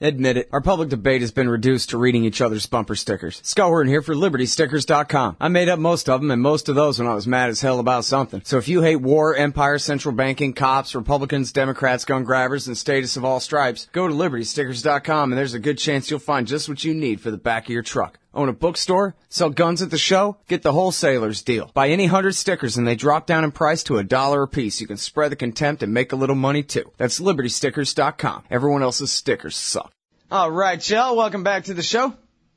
Admit it, our public debate has been reduced to reading each other's bumper stickers. Scott Horton here for LibertyStickers.com. I made up most of them, and most of those when I was mad as hell about something. So if you hate war, empire, central banking, cops, Republicans, Democrats, gun grabbers, and statists of all stripes, go to LibertyStickers.com, and there's a good chance you'll find just what you need for the back of your truck. Own a bookstore? Sell guns at the show? Get the wholesaler's deal. Buy any 100 stickers and they drop down in price to $1 a piece. You can spread the contempt and make a little money too. That's LibertyStickers.com. Everyone else's stickers suck. All right, y'all. Welcome back to the show.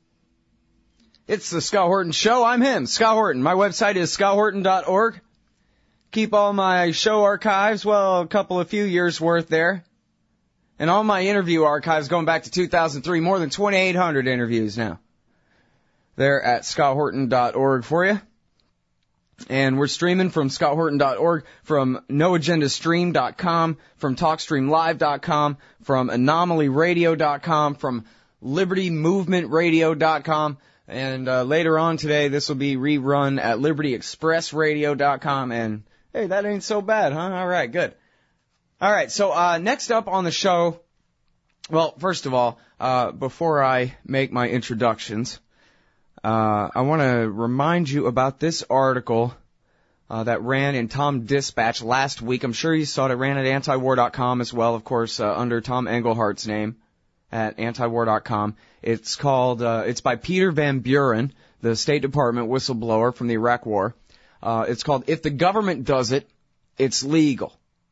It's the Scott Horton Show. I'm him, Scott Horton. My website is scotthorton.org. Keep all my show archives, well, a few years worth there. And all my interview archives going back to 2003, more than 2,800 interviews now. There at scotthorton.org for you. And we're streaming from scotthorton.org, from noagendastream.com, from talkstreamlive.com, from anomalyradio.com, from libertymovementradio.com, and later on today this will be rerun at libertyexpressradio.com, and hey, that ain't so bad, huh? All right, good. All right, so next up on the show, well, first of all, before I make my introductions, I want to remind you about this article that ran in Tom Dispatch last week. I'm sure you saw it. It ran at antiwar.com as well, of course, under Tom Englehart's name at antiwar.com. It's called, it's by Peter Van Buren, the State Department whistleblower from the Iraq War. It's called If the Government Does It, It's Legal.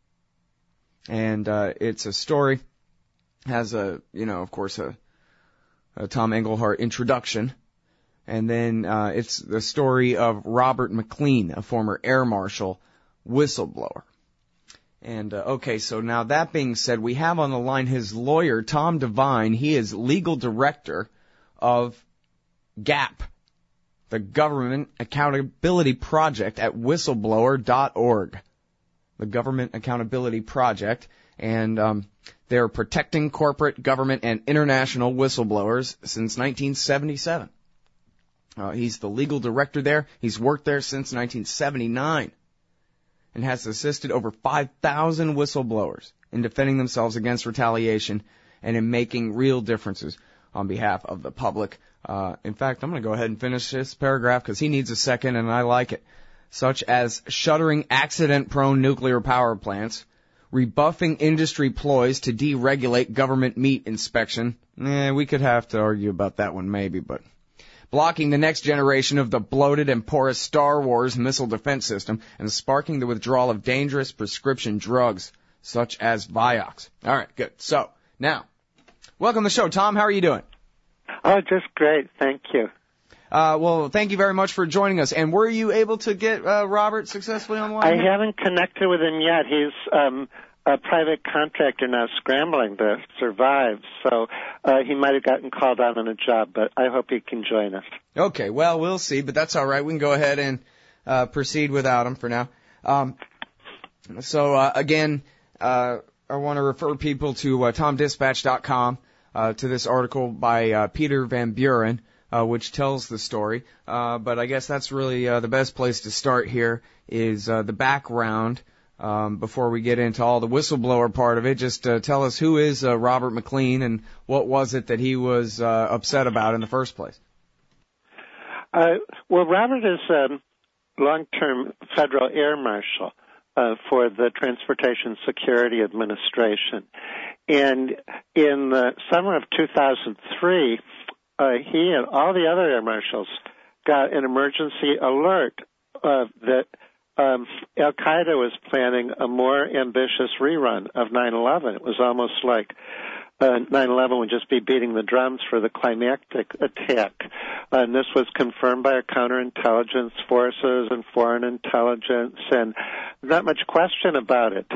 And it's a story, has of course, a Tom Englehart introduction. And then it's the story of Robert McLean, a former air marshal whistleblower. And, okay, so now that being said, we have on the line his lawyer, Tom Devine. He is legal director of GAP, the Government Accountability Project at whistleblower.org. The Government Accountability Project. And they're protecting corporate, government, and international whistleblowers since 1977. He's the legal director there. He's worked there since 1979 and has assisted over 5,000 whistleblowers in defending themselves against retaliation and in making real differences on behalf of the public. In fact, I'm going to go ahead and finish this paragraph because he needs a second and I like it. Such as shuttering accident-prone nuclear power plants, rebuffing industry ploys to deregulate government meat inspection. We could have to argue about that one maybe, but blocking the next generation of the bloated and porous Star Wars missile defense system, and sparking the withdrawal of dangerous prescription drugs, such as Vioxx. All right, good. So, now, welcome to the show. Tom, how are you doing? Oh, just great. Thank you. Well, thank you very much for joining us. And were you able to get Robert successfully online? I haven't connected with him yet. He's a private contractor now scrambling to survive, so he might have gotten called out on a job, but I hope he can join us. Okay, well, we'll see, but that's all right. We can go ahead and proceed without him for now. Again, I want to refer people to TomDispatch.com, to this article by Peter Van Buren, which tells the story. But I guess that's really the best place to start here is the background. Before we get into all the whistleblower part of it, just tell us who is Robert McLean and what was it that he was upset about in the first place? Well, Robert is a long-term federal air marshal for the Transportation Security Administration. And in the summer of 2003, he and all the other air marshals got an emergency alert that Al-Qaeda was planning a more ambitious rerun of 9/11. It was almost like 9/11 would just be beating the drums for the climactic attack. And this was confirmed by our counterintelligence forces and foreign intelligence, and not much question about it.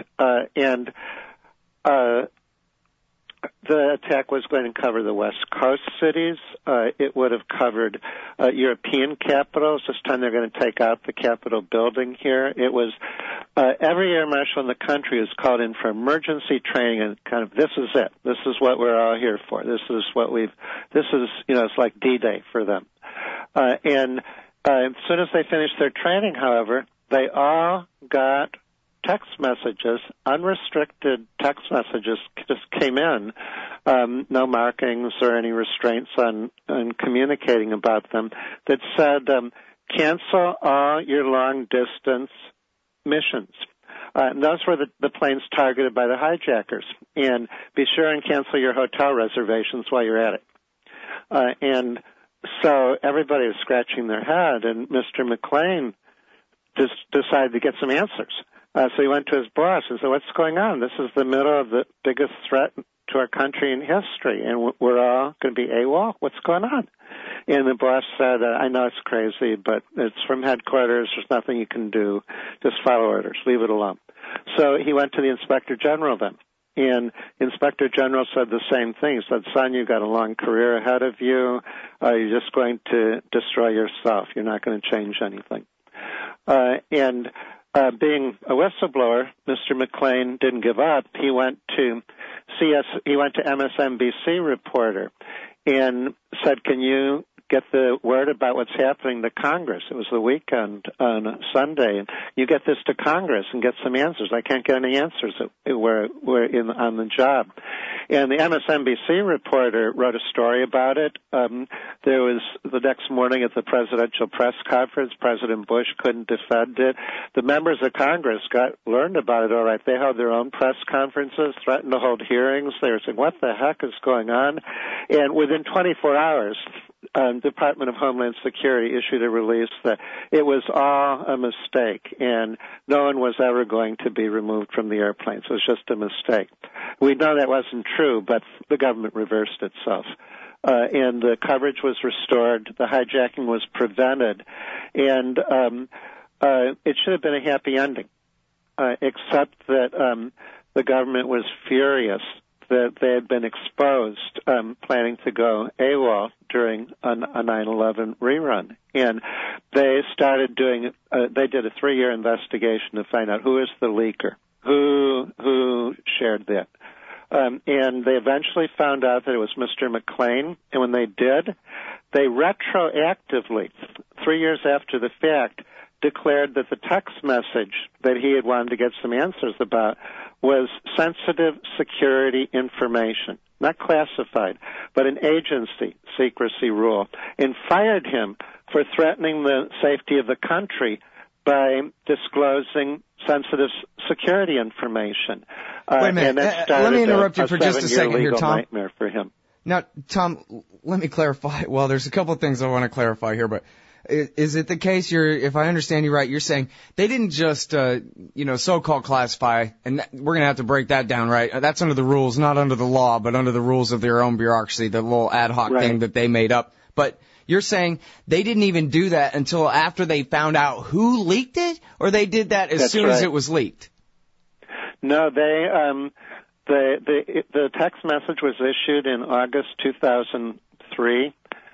The attack was going to cover the West Coast cities. It would have covered European capitals. This time they're going to take out the Capitol building here. It was every air marshal in the country is called in for emergency training, and kind of this is it. This is what we're all here for. This is it's like D-Day for them. As soon as they finished their training, however, they all got text messages, unrestricted text messages just came in, no markings or any restraints on communicating about them, that said, cancel all your long-distance missions. And those were the planes targeted by the hijackers. And be sure and cancel your hotel reservations while you're at it. And so everybody was scratching their head, and Mr. McLean just decided to get some answers. So he went to his boss and said, what's going on? This is the middle of the biggest threat to our country in history, and we're all going to be AWOL? What's going on? And the boss said, I know it's crazy, but it's from headquarters. There's nothing you can do. Just follow orders. Leave it alone. So he went to the Inspector General then. And Inspector General said the same thing. He said, son, you've got a long career ahead of you. You're just going to destroy yourself. You're not going to change anything. Being a whistleblower, Mr. McLean didn't give up. He went to MSNBC reporter and said, can you get the word about what's happening to Congress? It was the weekend on Sunday. You get this to Congress and get some answers. I can't get any answers. We're on the job. And the MSNBC reporter wrote a story about it. There was the next morning at the presidential press conference, President Bush couldn't defend it. The members of Congress learned about it all right. They held their own press conferences, threatened to hold hearings. They were saying, what the heck is going on? And within 24 hours, Department of Homeland Security issued a release that it was all a mistake and no one was ever going to be removed from the airplanes. It was just a mistake. We know that wasn't true, but the government reversed itself. And the coverage was restored, the hijacking was prevented, and it should have been a happy ending, except that the government was furious that they had been exposed planning to go AWOL during a 9/11 rerun. And they started they did a 3-year investigation to find out who is the leaker, who shared that. And they eventually found out that it was Mr. McLean. And when they did, they retroactively, 3 years after the fact, declared that the text message that he had wanted to get some answers about was sensitive security information, not classified, but an agency secrecy rule, and fired him for threatening the safety of the country by disclosing sensitive security information. Wait a minute. And that started let me interrupt you for just a second here, Tom. Nightmare for him. Now, Tom, let me clarify. Well, there's a couple of things I want to clarify here, but is it the case if I understand you right, you're saying they didn't just, so-called classify, and we're going to have to break that down, right? That's under the rules, not under the law, but under the rules of their own bureaucracy, the little ad hoc thing that they made up. But you're saying they didn't even do that until after they found out who leaked it, or they did that as soon as it was leaked? No, the text message was issued in August 2003,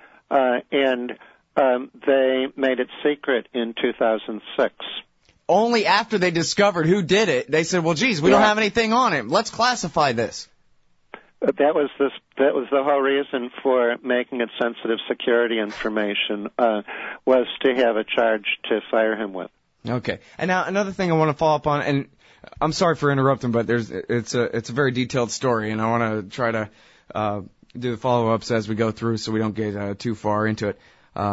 and they made it secret in 2006. Only after they discovered who did it, they said, well, geez, we don't have anything on him. Let's classify this. That was the whole reason for making it sensitive security information, was to have a charge to fire him with. Okay. And now another thing I want to follow up on, and I'm sorry for interrupting, but it's a very detailed story, and I want to try to do the follow-ups as we go through so we don't get too far into it.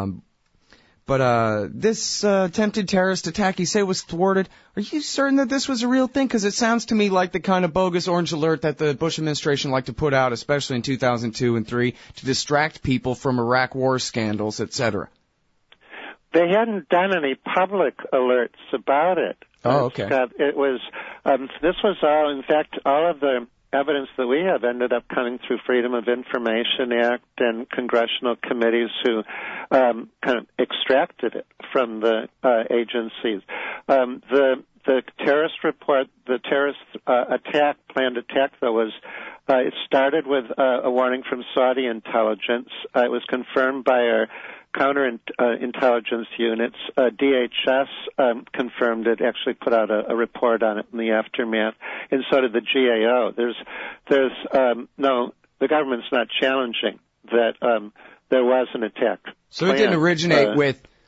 But this attempted terrorist attack you say was thwarted. Are you certain that this was a real thing? Because it sounds to me like the kind of bogus orange alert that the Bush administration liked to put out, especially in 2002 and 2003, to distract people from Iraq war scandals, etc. They hadn't done any public alerts about it. Oh, okay. It was this was all, in fact, all of the evidence that we have ended up coming through Freedom of Information Act and congressional committees who kind of extracted it from the agencies. The terrorist report, the terrorist planned attack, though, was it started with a warning from Saudi intelligence. It was confirmed by our counterintelligence units. DHS confirmed it, actually put out a report on it in the aftermath, and so did the GAO. The government's not challenging that there was an attack. So it didn't originate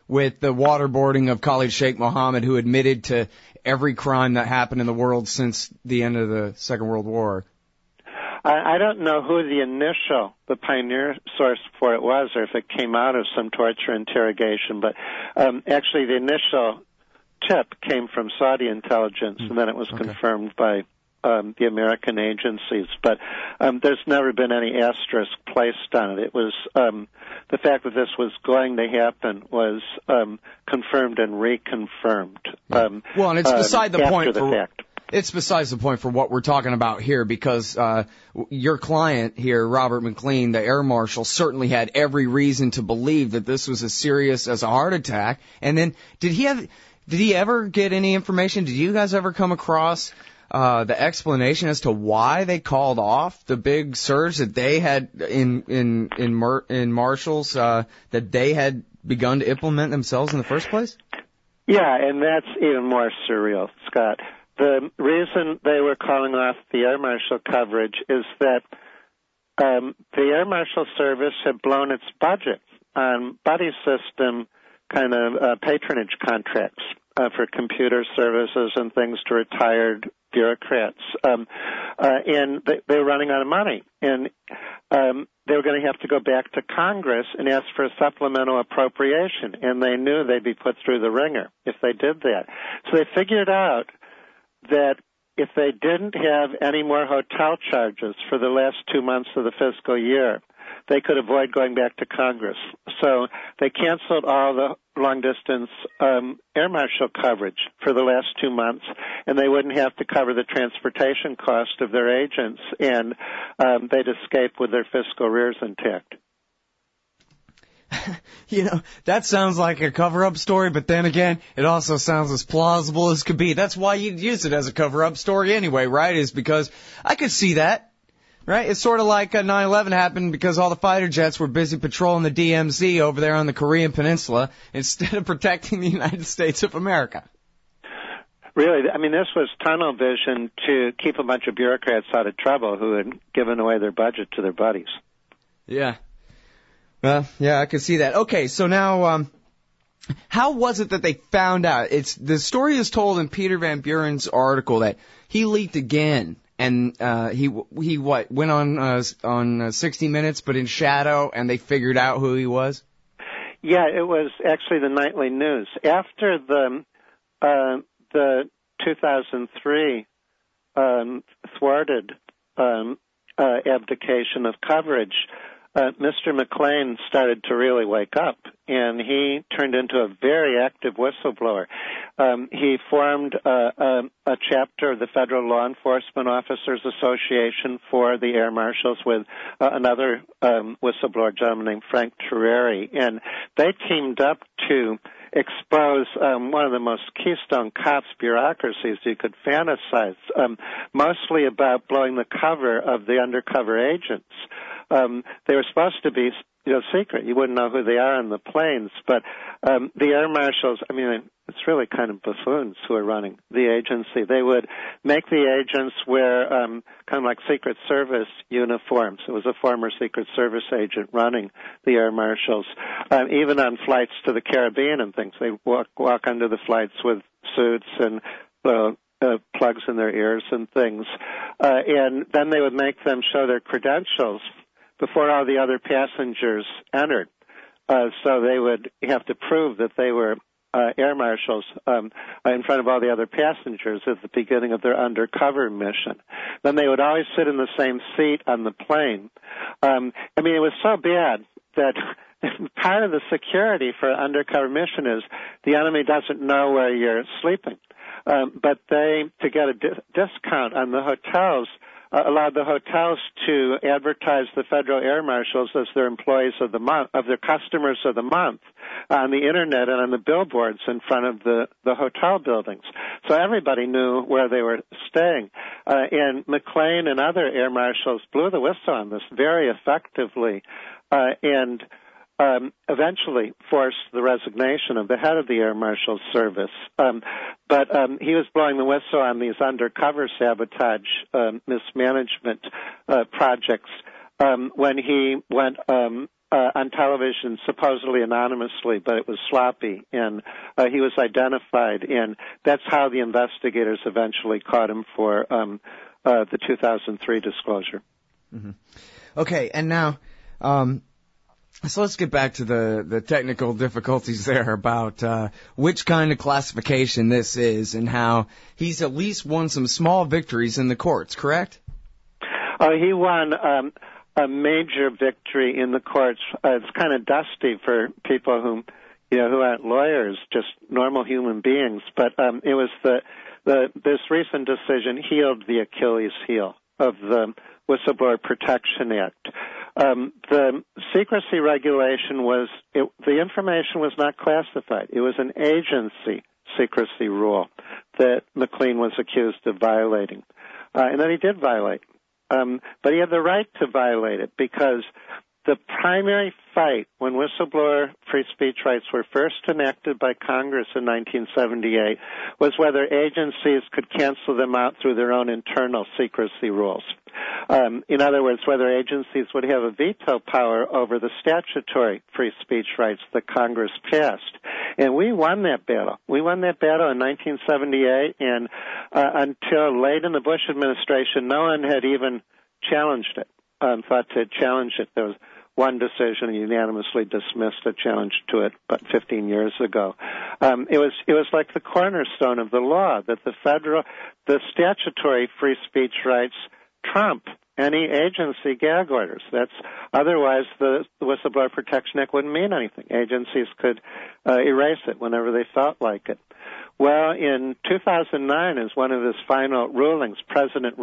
with the waterboarding of Khalid Sheikh Mohammed, who admitted to every crime that happened in the world since the end of the Second World War. I don't know who the pioneer source for it was, or if it came out of some torture interrogation, but actually the initial tip came from Saudi intelligence, and then it was confirmed by the American agencies. But there's never been any asterisk placed on it. It was the fact that this was going to happen was confirmed and reconfirmed. Well, and it's beside the point. After the fact. It's besides the point for what we're talking about here, because your client here, Robert McLean, the air marshal, certainly had every reason to believe that this was as serious as a heart attack. And then, did he ever get any information? Did you guys ever come across the explanation as to why they called off the big surge that they had in marshals that they had begun to implement themselves in the first place? Yeah, and that's even more surreal, Scott. The reason they were calling off the air marshal coverage is that the air marshal service had blown its budget on buddy system kind of patronage contracts for computer services and things to retired bureaucrats. And they were running out of money. And they were going to have to go back to Congress and ask for a supplemental appropriation. And they knew they'd be put through the ringer if they did that. So they figured out that if they didn't have any more hotel charges for the last 2 months of the fiscal year, they could avoid going back to Congress. So they canceled all the long-distance air marshal coverage for the last 2 months, and they wouldn't have to cover the transportation cost of their agents, and they'd escape with their fiscal rears intact. That sounds like a cover-up story, but then again, it also sounds as plausible as could be. That's why you'd use it as a cover-up story anyway, right? Is because I could see that, right? It's sort of like 9/11 happened because all the fighter jets were busy patrolling the DMZ over there on the Korean Peninsula instead of protecting the United States of America. Really, I mean, this was tunnel vision to keep a bunch of bureaucrats out of trouble who had given away their budget to their buddies. Yeah. Well, yeah, I could see that. Okay, so now, how was it that they found out? The story is told in Peter Van Buren's article that he leaked again, and he went on 60 Minutes, but in shadow, and they figured out who he was. Yeah, it was actually the Nightly News after the 2003 thwarted abdication of coverage. Mr. McLean started to really wake up, and he turned into a very active whistleblower. He formed a chapter of the Federal Law Enforcement Officers Association for the air marshals with another whistleblower gentleman named Frank Terreri, and they teamed up to expose one of the most keystone cops bureaucracies you could fantasize, mostly about blowing the cover of the undercover agents. They were supposed to be, secret. You wouldn't know who they are on the planes, but the air marshals, I mean, it's really kind of buffoons who are running the agency. They would make the agents wear kind of like Secret Service uniforms. It was a former Secret Service agent running the air marshals. Even on flights to the Caribbean and things, they walk under the flights with suits and plugs in their ears and things. And then they would make them show their credentials before all the other passengers entered. So they would have to prove that they were air marshals in front of all the other passengers at the beginning of their undercover mission. Then they would always sit in the same seat on the plane. I mean, it was so bad that part of the security for an undercover mission is the enemy doesn't know where you're sleeping. But they, to get a discount on the hotels, allowed the hotels to advertise the federal air marshals as their employees of the month, of their customers of the month, on the internet and on the billboards in front of the hotel buildings. So everybody knew where they were staying. And McLean and other air marshals blew the whistle on this very effectively, and eventually forced the resignation of the head of the Air Marshal Service. But he was blowing the whistle on these undercover sabotage mismanagement projects when he went on television, supposedly anonymously, but it was sloppy, and he was identified, and that's how the investigators eventually caught him for the 2003 disclosure. Mm-hmm. Okay, and now, so let's get back to the technical difficulties there about which kind of classification this is and how he's at least won some small victories in the courts, correct? He won a major victory in the courts. It's kind of dusty for people who aren't lawyers, just normal human beings. But it was this recent decision healed the Achilles heel of the Whistleblower Protection Act. The secrecy regulation the information was not classified. It was an agency secrecy rule that McLean was accused of violating, and that he did violate. But he had the right to violate it because the primary fight when whistleblower free speech rights were first enacted by Congress in 1978 was whether agencies could cancel them out through their own internal secrecy rules. In other words, whether agencies would have a veto power over the statutory free speech rights that Congress passed. And we won that battle. We won that battle in 1978, and until late in the Bush administration, no one had even challenged it, thought to challenge it. There was one decision unanimously dismissed a challenge to it about 15 years ago. It was like the cornerstone of the law that the statutory free speech rights trump any agency gag orders. Otherwise the Whistleblower Protection Act wouldn't mean anything. Agencies could erase it whenever they felt like it. Well, in 2009, as one of his final rulings, President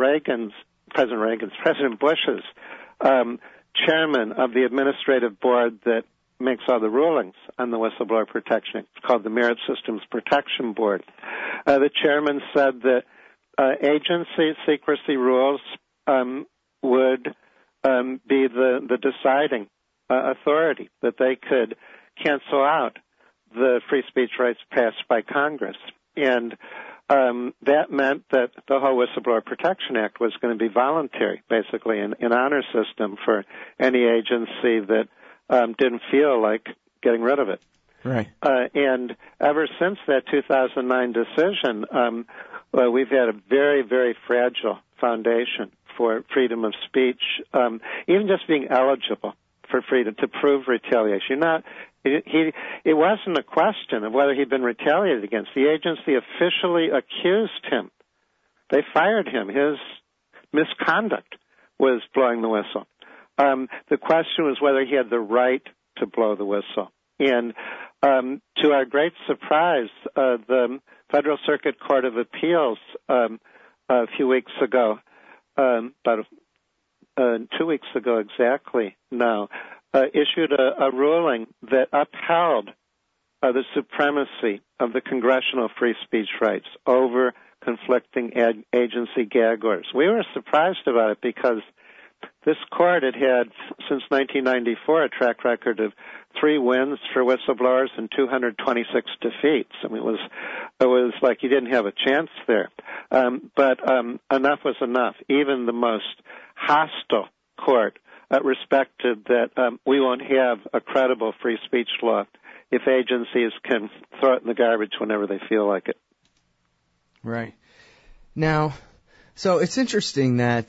Bush's chairman of the administrative board that makes all the rulings on the Whistleblower Protection Act. It's called the Merit Systems Protection Board. The chairman said that agency secrecy rules would be the deciding authority, that they could cancel out the free speech rights passed by Congress. And that meant that the whole Whistleblower Protection Act was going to be voluntary, basically, an honor system for any agency that didn't feel like getting rid of it. Right. And ever since that 2009 decision, we've had a very, very fragile foundation for freedom of speech, even just being eligible for freedom to prove retaliation. It wasn't a question of whether he'd been retaliated against. The agency officially accused him. They fired him. His misconduct was blowing the whistle. The question was whether he had the right to blow the whistle. And to our great surprise, the Federal Circuit Court of Appeals a few weeks ago, about 2 weeks ago exactly now, issued a ruling that upheld the supremacy of the congressional free speech rights over conflicting agency gag orders. We were surprised about it because this court had since 1994, a track record of 3 wins for whistleblowers and 226 defeats. I mean, it was like you didn't have a chance there. But enough was enough. Even the most hostile court respected that we won't have a credible free speech law if agencies can throw it in the garbage whenever they feel like it. Right. Now, so it's interesting that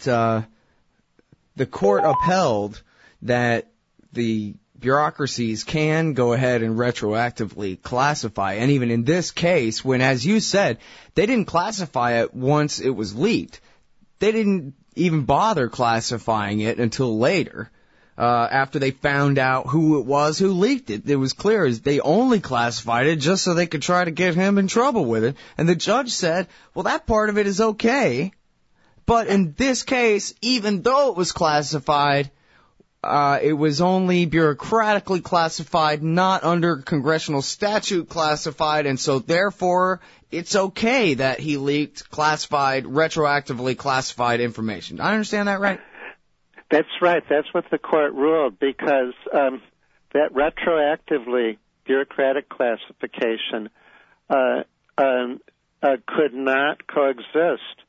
the court upheld that the bureaucracies can go ahead and retroactively classify. And even in this case, when, as you said, they didn't classify it once it was leaked. They didn't even bother classifying it until later, after they found out who it was who leaked it. It was clear as they only classified it just so they could try to get him in trouble with it. And the judge said, well, that part of it is okay. But in this case, even though it was classified, it was only bureaucratically classified, not under congressional statute classified, and so therefore it's okay that he leaked classified, retroactively classified information. I understand that right? That's right. That's what the court ruled, because that retroactively bureaucratic classification could not coexist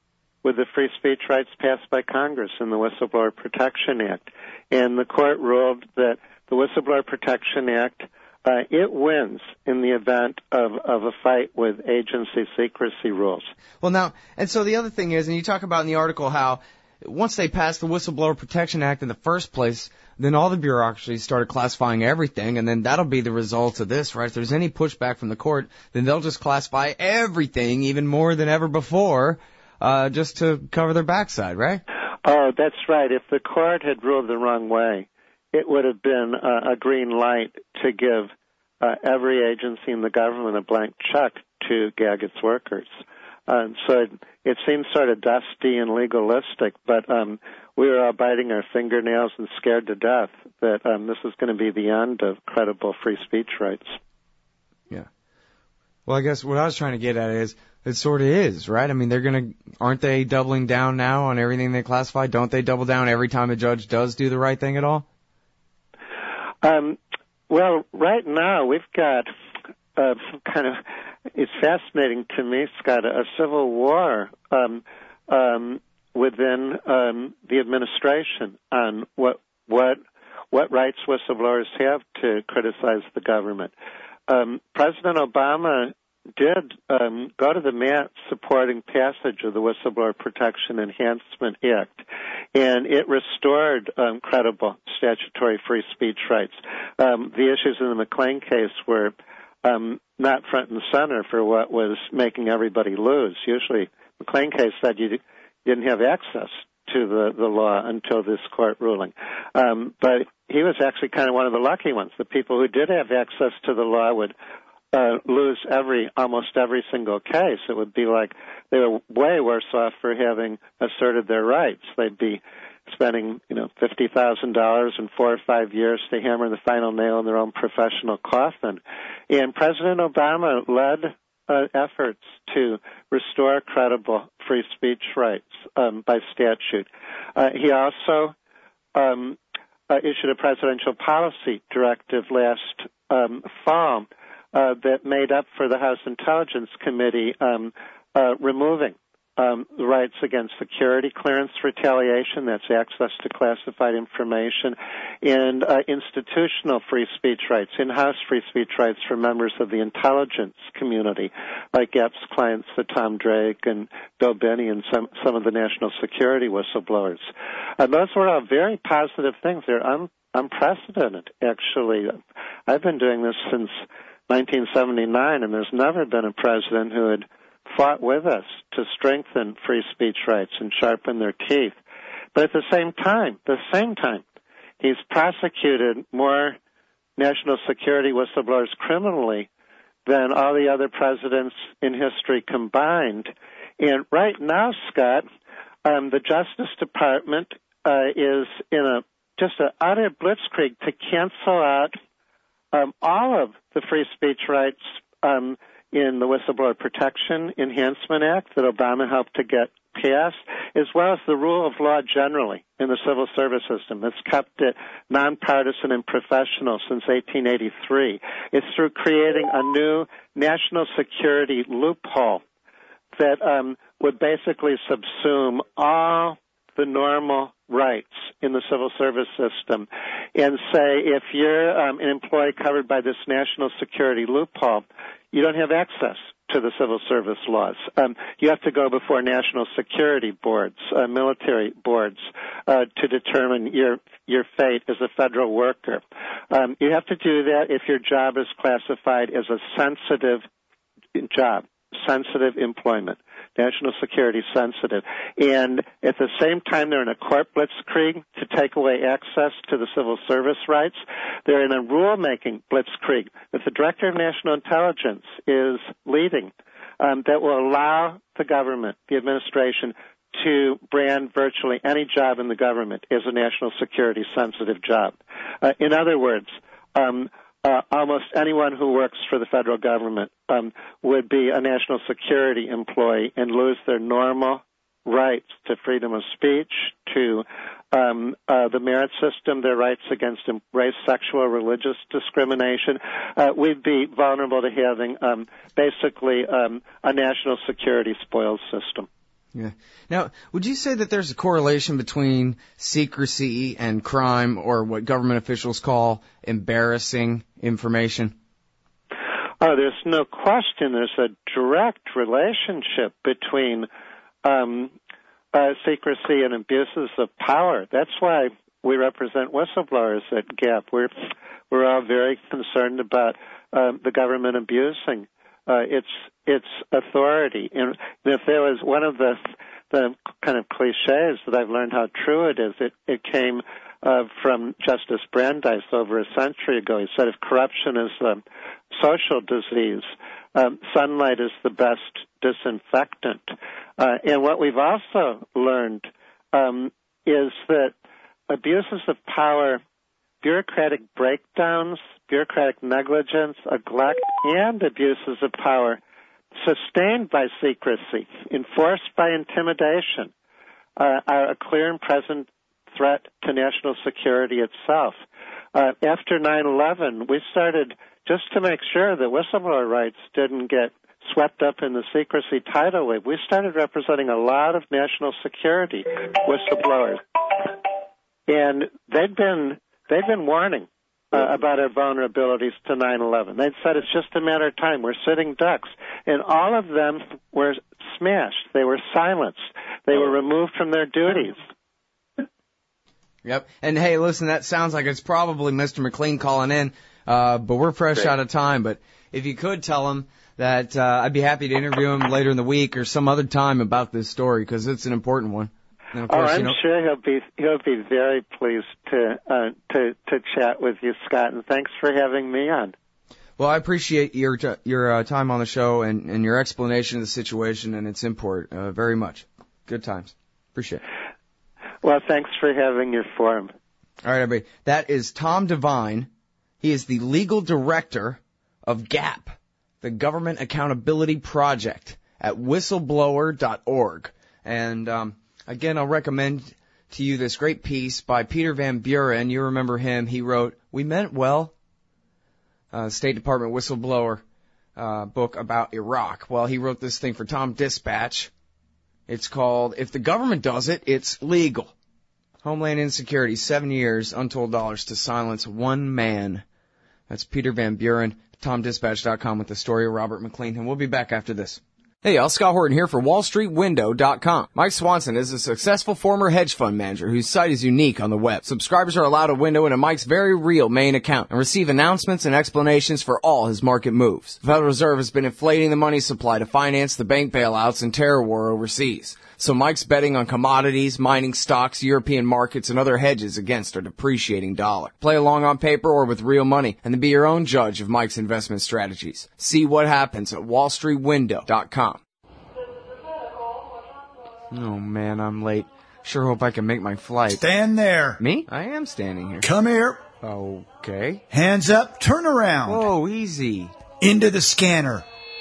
with the free speech rights passed by Congress in the Whistleblower Protection Act. And the court ruled that the Whistleblower Protection Act, it wins in the event of a fight with agency secrecy rules. Well, now, and so the other thing is, and you talk about in the article how once they passed the Whistleblower Protection Act in the first place, then all the bureaucracies started classifying everything, and then that'll be the result of this, right? If there's any pushback from the court, then they'll just classify everything even more than ever before, just to cover their backside, right? Oh, that's right. If the court had ruled the wrong way, it would have been a green light to give every agency in the government a blank check to gag its workers. So it seems sort of dusty and legalistic, but we were all biting our fingernails and scared to death that this is going to be the end of credible free speech rights. Yeah. Well, I guess what I was trying to get at is it sort of is, right? I mean, aren't they doubling down now on everything they classify? Don't they double down every time a judge does do the right thing at all? Well, right now we've got it's fascinating to me, Scott, a civil war within the administration on what rights whistleblowers have to criticize the government. President Obama did go to the mat supporting passage of the Whistleblower Protection Enhancement Act, and it restored credible statutory free speech rights. The issues in the McLean case were not front and center for what was making everybody lose. Usually, McLean case said you didn't have access to the law until this court ruling. But he was actually kind of one of the lucky ones. The people who did have access to the law would lose almost every single case. It would be like they were way worse off for having asserted their rights. They'd be spending, $50,000 in 4 or 5 years to hammer the final nail in their own professional coffin. And President Obama led efforts to restore credible free speech rights by statute. He also issued a presidential policy directive last fall that made up for the House Intelligence Committee removing the rights against security clearance retaliation, that's access to classified information, and institutional free speech rights, in-house free speech rights for members of the intelligence community, like Epps' clients, Tom Drake and Bill Binney, and some of the national security whistleblowers. Those were all very positive things. They're unprecedented, actually. I've been doing this since 1979, and there's never been a president who had fought with us to strengthen free speech rights and sharpen their teeth. But at the same time, he's prosecuted more national security whistleblowers criminally than all the other presidents in history combined. And right now, Scott, the Justice Department is in just an utter blitzkrieg to cancel out all of the free speech rights in the Whistleblower Protection Enhancement Act that Obama helped to get passed, as well as the rule of law generally in the civil service system. It's kept it nonpartisan and professional since 1883. It's through creating a new national security loophole that would basically subsume all the normal rights in the civil service system and say if you're an employee covered by this national security loophole, you don't have access to the civil service laws. You have to go before national security boards, military boards, to determine your fate as a federal worker. You have to do that if your job is classified as a sensitive job, sensitive employment, national security sensitive. And at the same time, they're in a court blitzkrieg to take away access to the civil service rights. They're in a rulemaking blitzkrieg that the Director of National Intelligence is leading that will allow the government, the administration, to brand virtually any job in the government as a national security sensitive job. In other words, almost anyone who works for the federal government would be a national security employee and lose their normal rights to freedom of speech, to the merit system, their rights against race, sexual, religious discrimination. We'd be vulnerable to having basically a national security spoils system. Yeah. Now, would you say that there's a correlation between secrecy and crime, or what government officials call embarrassing information? Oh, there's no question. There's a direct relationship between secrecy and abuses of power. That's why we represent whistleblowers at GAP. We're all very concerned about the government abusing its authority. And if there was one of the kind of cliches that I've learned how true it is, it came from Justice Brandeis over a century ago. He said if corruption is a social disease, sunlight is the best disinfectant. And what we've also learned is that abuses of power, bureaucratic breakdowns, bureaucratic negligence, neglect, and abuses of power sustained by secrecy, enforced by intimidation, are a clear and present threat to national security itself. After 9/11, we started, just to make sure that whistleblower rights didn't get swept up in the secrecy tidal wave, we started representing a lot of national security whistleblowers. And they've been warning about our vulnerabilities to 9/11. They'd said it's just a matter of time. We're sitting ducks. And all of them were smashed. They were silenced. They were removed from their duties. Yep. And hey, listen, that sounds like it's probably Mr. McLean calling in, but we're fresh out of time. But if you could tell him that I'd be happy to interview him later in the week or some other time about this story, because it's an important one. And of course, I'm sure he'll be very pleased to chat with you, Scott, and thanks for having me on. Well, I appreciate your time on the show and your explanation of the situation and its import very much. Good times. Appreciate it. Well, thanks for having your forum. All right, everybody. That is Tom Devine. He is the legal director of GAP, the Government Accountability Project, at whistleblower.org. And again, I'll recommend to you this great piece by Peter Van Buren. You remember him. He wrote, "We Meant Well," State Department whistleblower book about Iraq. Well, he wrote this thing for Tom Dispatch. It's called, "If the Government Does It, It's Legal. Homeland Insecurity, 7 years, Untold Dollars to Silence One Man." That's Peter Van Buren, TomDispatch.com with the story of Robert McLean. And we'll be back after this. Hey, y'all, Scott Horton here for WallStreetWindow.com. Mike Swanson is a successful former hedge fund manager whose site is unique on the web. Subscribers are allowed a window into Mike's very real main account and receive announcements and explanations for all his market moves. The Federal Reserve has been inflating the money supply to finance the bank bailouts and terror war overseas. So Mike's betting on commodities, mining stocks, European markets, and other hedges against a depreciating dollar. Play along on paper or with real money, and then be your own judge of Mike's investment strategies. See what happens at WallStreetWindow.com. Oh, man, I'm late. Sure hope I can make my flight. Stand there. Me? I am standing here. Come here. Okay. Hands up, turn around. Whoa, easy. Into the scanner.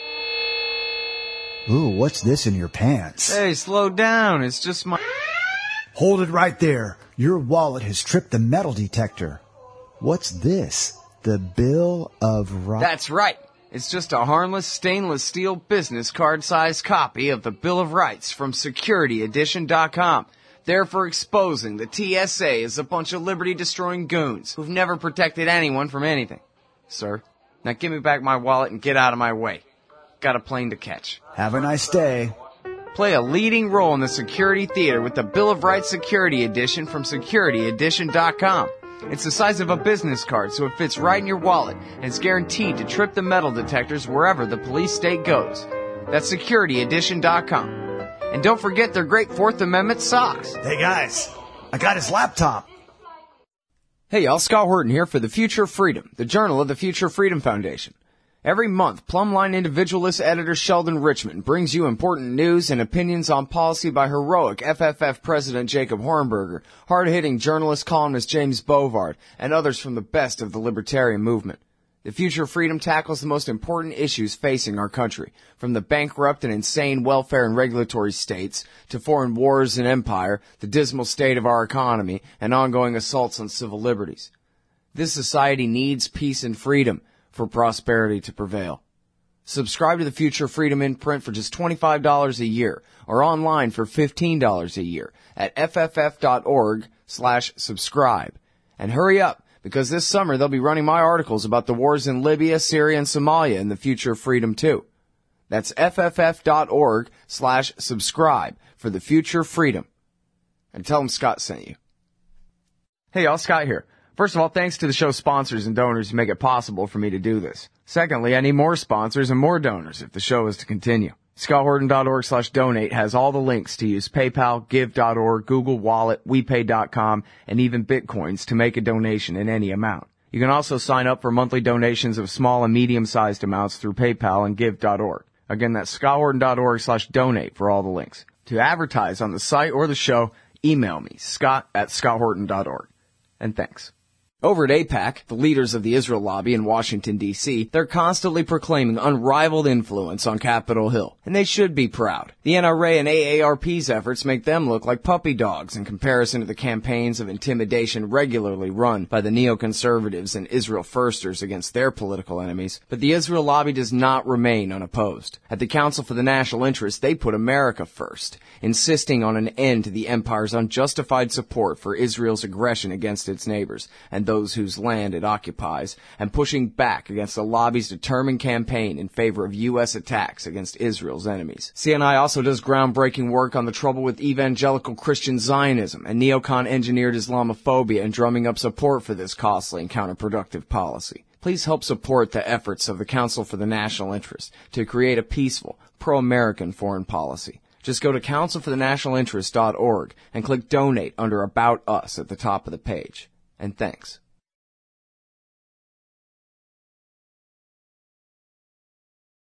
Ooh, what's this in your pants? Hey, slow down. It's just my... Hold it right there. Your wallet has tripped the metal detector. What's this? The Bill of Rights? That's right. It's just a harmless stainless steel business card-sized copy of the Bill of Rights from SecurityEdition.com. There for exposing the TSA as a bunch of liberty-destroying goons who've never protected anyone from anything. Sir, now give me back my wallet and get out of my way. Got a plane to catch. Have a nice day. Play a leading role in the security theater with the Bill of Rights Security Edition from SecurityEdition.com. It's the size of a business card, so it fits right in your wallet, and it's guaranteed to trip the metal detectors wherever the police state goes. That's SecurityEdition.com. And don't forget their great Fourth Amendment socks. Hey, guys, I got his laptop. Hey, y'all, Scott Horton here for The Future of Freedom, the journal of the Future of Freedom Foundation. Every month, Plumline individualist editor Sheldon Richmond brings you important news and opinions on policy by heroic FFF President Jacob Hornberger, hard-hitting journalist columnist James Bovard, and others from the best of the libertarian movement. The Future of Freedom tackles the most important issues facing our country, from the bankrupt and insane welfare and regulatory states to foreign wars and empire, the dismal state of our economy, and ongoing assaults on civil liberties. This society needs peace and freedom for prosperity to prevail. Subscribe to the Future Freedom in print for just $25 a year or online for $15 a year at fff.org/subscribe. And hurry up, because this summer they'll be running my articles about the wars in Libya, Syria, and Somalia in the Future of Freedom too. That's fff.org/subscribe for the Future Freedom. And tell them Scott sent you. Hey y'all, Scott here. First of all, thanks to the show's sponsors and donors who make it possible for me to do this. Secondly, I need more sponsors and more donors if the show is to continue. ScottHorton.org/donate has all the links to use PayPal, Give.org, Google Wallet, WePay.com, and even Bitcoins to make a donation in any amount. You can also sign up for monthly donations of small and medium-sized amounts through PayPal and Give.org. Again, that's ScottHorton.org/donate for all the links. To advertise on the site or the show, email me, Scott@ScottHorton.org. And thanks. Over at AIPAC, the leaders of the Israel lobby in Washington, D.C., they're constantly proclaiming unrivaled influence on Capitol Hill, and they should be proud. The NRA and AARP's efforts make them look like puppy dogs in comparison to the campaigns of intimidation regularly run by the neoconservatives and Israel firsters against their political enemies. But the Israel lobby does not remain unopposed. At the Council for the National Interest, they put America first, insisting on an end to the empire's unjustified support for Israel's aggression against its neighbors and those whose land it occupies, and pushing back against the lobby's determined campaign in favor of U.S. attacks against Israel's enemies. CNI also does groundbreaking work on the trouble with evangelical Christian Zionism and neocon-engineered Islamophobia and drumming up support for this costly and counterproductive policy. Please help support the efforts of the Council for the National Interest to create a peaceful, pro-American foreign policy. Just go to councilforthenationalinterest.org and click Donate under About Us at the top of the page. And thanks.